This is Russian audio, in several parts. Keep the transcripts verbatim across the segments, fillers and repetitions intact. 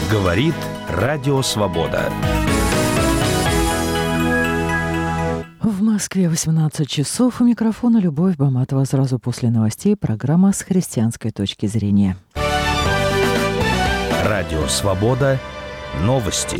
Говорит Радио Свобода. В Москве восемнадцать часов. У микрофона Любовь Баматова. Сразу после новостей программа с христианской точки зрения. Радио Свобода. Новости.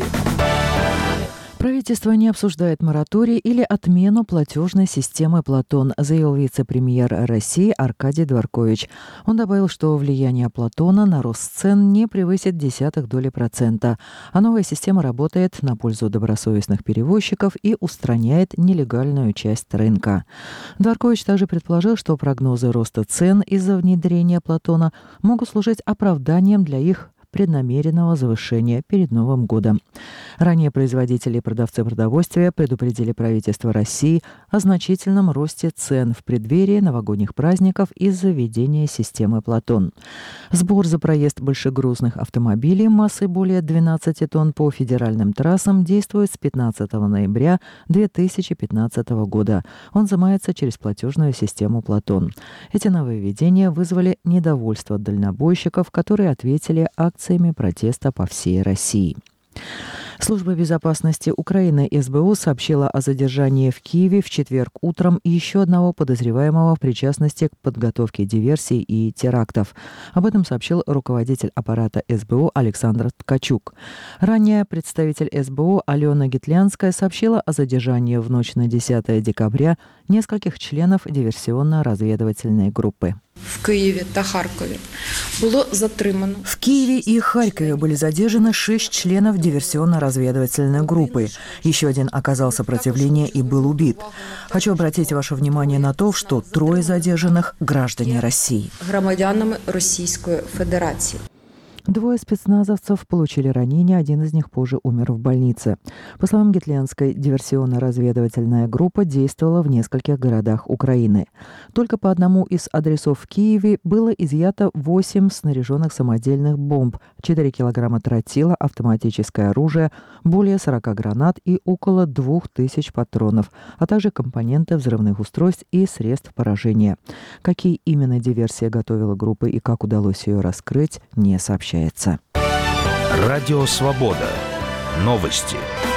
Правительство не обсуждает мораторий или отмену платежной системы «Платон», заявил вице-премьер России Аркадий Дворкович. Он добавил, что влияние «Платона» на рост цен не превысит десятых доли процента, а новая система работает на пользу добросовестных перевозчиков и устраняет нелегальную часть рынка. Дворкович также предположил, что прогнозы роста цен из-за внедрения «Платона» могут служить оправданием для их преднамеренного завышения перед Новым годом. Ранее производители и продавцы продовольствия предупредили правительство России о значительном росте цен в преддверии новогодних праздников из-за введения системы «Платон». Сбор за проезд большегрузных автомобилей массой более двенадцати тонн по федеральным трассам действует с пятнадцатого ноября две тысячи пятнадцатого года. Он взимается через платежную систему «Платон». Эти нововведения вызвали недовольство дальнобойщиков, которые ответили акциями протеста по всей России. Служба безопасности Украины эс бэ у сообщила о задержании в Киеве в четверг утром еще одного подозреваемого в причастности к подготовке диверсий и терактов. Об этом сообщил руководитель аппарата эс бэ у Александр Ткачук. Ранее представитель эс бэ у Алена Гитлянская сообщила о задержании в ночь на десятое декабря нескольких членов диверсионно-разведывательной группы. В Киеве та Харкове было затримано. В Киеве и Харькове были задержаны шесть членов диверсионно-разведывательной группы. Еще один оказал сопротивление и был убит. Хочу обратить ваше внимание на то, что трое задержанных – граждане России. Громадянами Российской Федерации. Двое спецназовцев получили ранения, один из них позже умер в больнице. По словам Гитлянской, диверсионно-разведывательная группа действовала в нескольких городах Украины. Только по одному из адресов в Киеве было изъято восемь снаряженных самодельных бомб, четыре килограмма тротила, автоматическое оружие, более сорока гранат и около двух тысяч патронов, а также компоненты взрывных устройств и средств поражения. Какие именно диверсии готовила группа и как удалось ее раскрыть, не сообщается. Радио Свобода. Новости.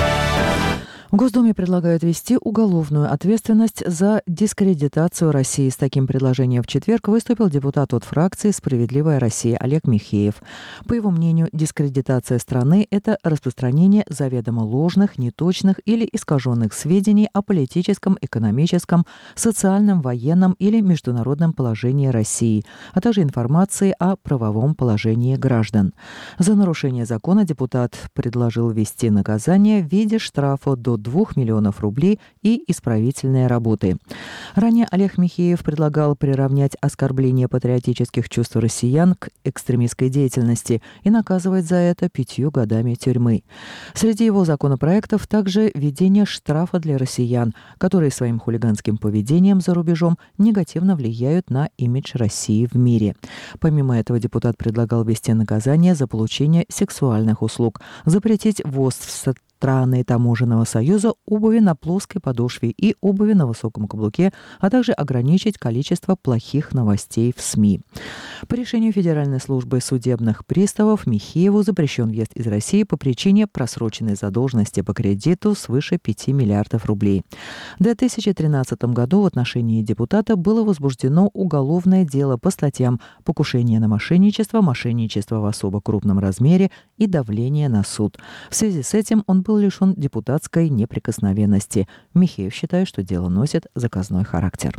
В Госдуме предлагают ввести уголовную ответственность за дискредитацию России. С таким предложением в четверг выступил депутат от фракции «Справедливая Россия» Олег Михеев. По его мнению, дискредитация страны – это распространение заведомо ложных, неточных или искаженных сведений о политическом, экономическом, социальном, военном или международном положении России, а также информации о правовом положении граждан. За нарушение закона депутат предложил ввести наказание в виде штрафа до двух миллионов рублей и исправительные работы. Ранее Олег Михеев предлагал приравнять оскорбление патриотических чувств россиян к экстремистской деятельности и наказывать за это пятью годами тюрьмы. Среди его законопроектов также введение штрафа для россиян, которые своим хулиганским поведением за рубежом негативно влияют на имидж России в мире. Помимо этого, депутат предлагал ввести наказание за получение сексуальных услуг, запретить ввоз в страны таможенного союза обуви на плоской подошве и обуви на высоком каблуке, а также ограничить количество плохих новостей в СМИ. По решению Федеральной службы судебных приставов Михееву запрещен въезд из России по причине просроченной задолженности по кредиту свыше пяти миллиардов рублей. В две тысячи тринадцатом году в отношении депутата было возбуждено уголовное дело по статьям «Покушение на мошенничество», «Мошенничество в особо крупном размере» и «Давление на суд». В связи с этим он был лишен депутатской неприкосновенности. Михеев считает, что дело носит заказной характер.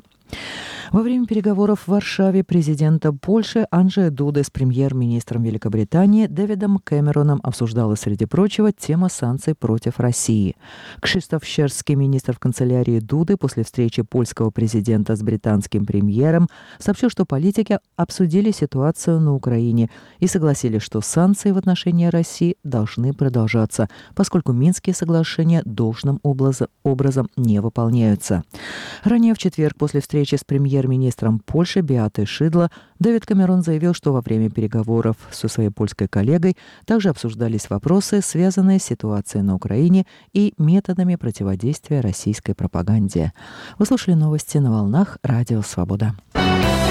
Во время переговоров в Варшаве президента Польши Анджея Дуды с премьер-министром Великобритании Дэвидом Кэмероном обсуждалась, среди прочего, тема санкций против России. Кшиштоф Щерский, министр в канцелярии Дуды, после встречи польского президента с британским премьером, сообщил, что политики обсудили ситуацию на Украине и согласились, что санкции в отношении России должны продолжаться, поскольку Минские соглашения должным образом не выполняются. Ранее в четверг, после встречи с премьер-министром Польши Беатой Шидло, Дэвид Кэмерон заявил, что во время переговоров со своей польской коллегой также обсуждались вопросы, связанные с ситуацией на Украине и методами противодействия российской пропаганде. Вы слушали новости на волнах Радио Свобода.